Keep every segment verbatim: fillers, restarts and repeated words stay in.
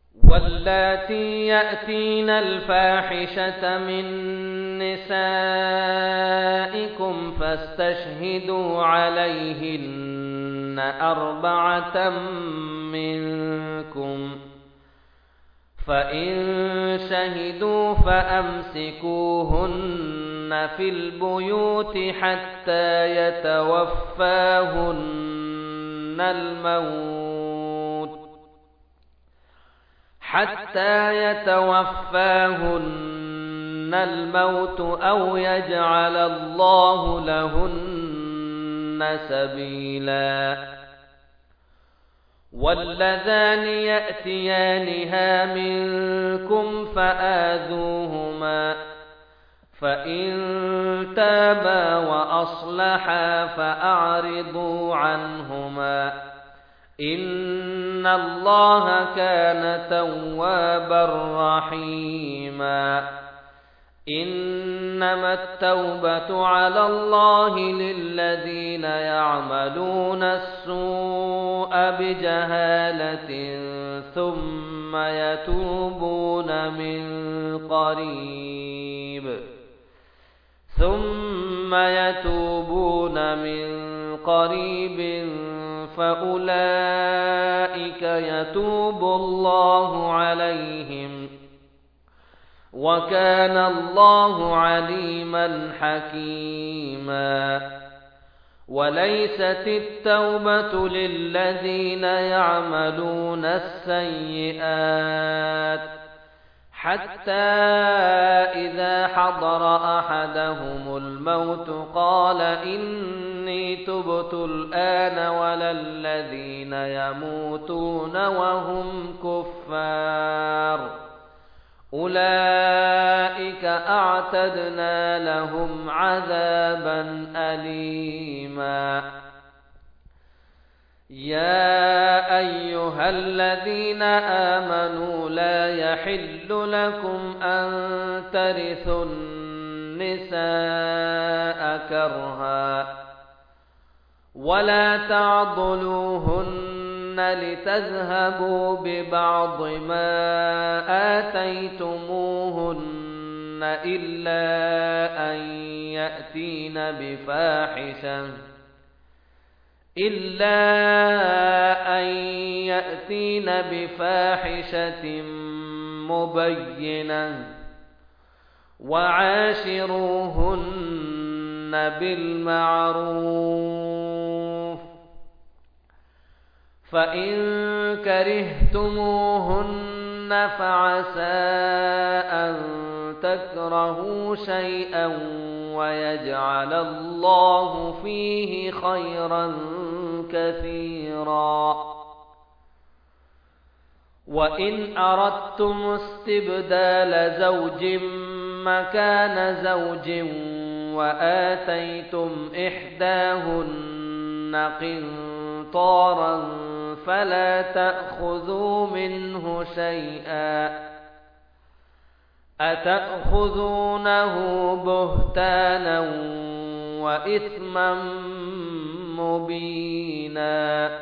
واللاتي يأتين الفاحشة من نسائكم فاستشهدوا عليهن أربعة منكم، فإن شهدوا فأمسكوهن في البيوت حتى يتوفاهن الموت حتى يتوفاهن الموت أو يجعل الله لهن سبيلا. واللذان يأتيانها منكم فآذوهما، فإن تابا وأصلحا فأعرضوا عنهما، إن الله كان توابا رحيما. إنما التوبة على الله للذين يعملون السوء بجهالة ثم يتوبون من قريب ثم يتوبون من قريب فأولئك يتوب الله عليهم، وكان الله عليما حكيما. وليست التوبة للذين يعملون السيئات حتى إذا حضر أحدهم الموت قال إني تبت الآن، ولا الذين يموتون وهم كفار أولئك أعتدنا لهم عذابا أليما. يا أيها الذين آمنوا لا يحل لكم أن ترثوا النساء كرها ولا تعضلوهن لتذهبوا ببعض ما آتيتموهن إلا أن يأتين بفاحشة إلا أن يأتين بفاحشة مبينة وعاشروهن بالمعروف، فإن كرهتموهن فعسى أن تكرهوا شيئا ويجعل الله فيه خيرا كثيرا. وإن أردتم استبدال زوج مكان زوج وآتيتم إحداهن قنطارا فلا تأخذوا منه شيئا، أتأخذونه بهتانا وإثما مبينا.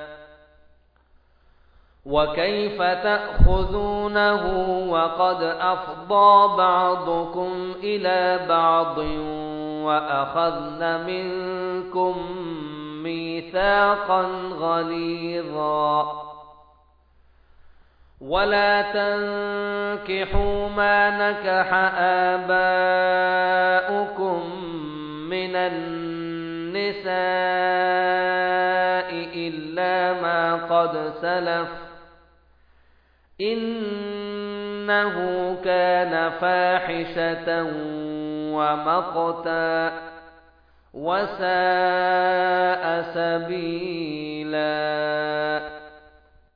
وكيف تأخذونه وقد أفضى بعضكم إلى بعض وأخذن منكم ميثاقا غليظا. ولا تنكحوا ما نكح آباؤكم من النساء إلا ما قد سلف إنه كان فاحشة ومقتا وساء سبيلا.